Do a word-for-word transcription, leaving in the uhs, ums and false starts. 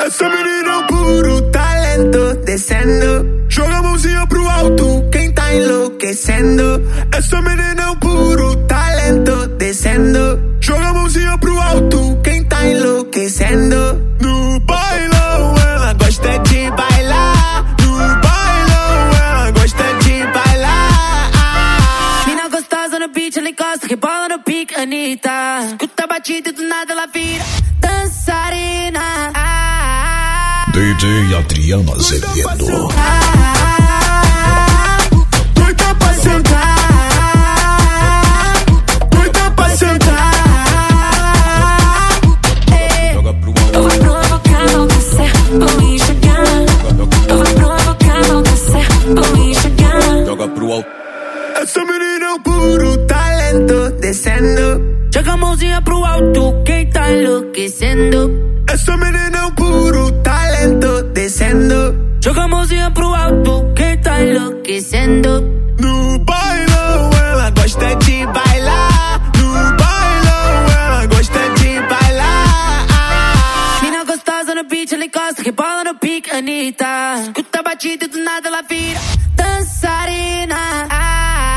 Essa menina é um puro talento, descendo. Joga a mãozinha pro alto, quem tá enlouquecendo. Essa menina é um puro talento, descendo. Joga a mãozinha pro alto, quem tá enlouquecendo. No bailão ela gosta de bailar. No bailão ela gosta de bailar. Mina gostosa no beat, ela encosta, rebola no pique, Anitta. Escuta a batida e do nada ela vira dançarina. D J Adriano Azevedo. Doida pra sentar. Doida pra sentar. Eu vou provocar, vou descer, vou enxergar. Eu vou provocar, vou descer, vou enxergar. Joga pro alto. Essa menina é um puro talento, descendo. Joga a mãozinha pro alto, quem tá enlouquecendo. Essa menina é um puro talento, descendo. Joga a mãozinha pro alto, quem tá enlouquecendo. No bailão ela gosta de bailar. No bailão ela gosta de bailar. Mina gostosa no beat, ela encosta, rebola no pique, Anitta. Escuta a batida e do nada ela vira dançarina.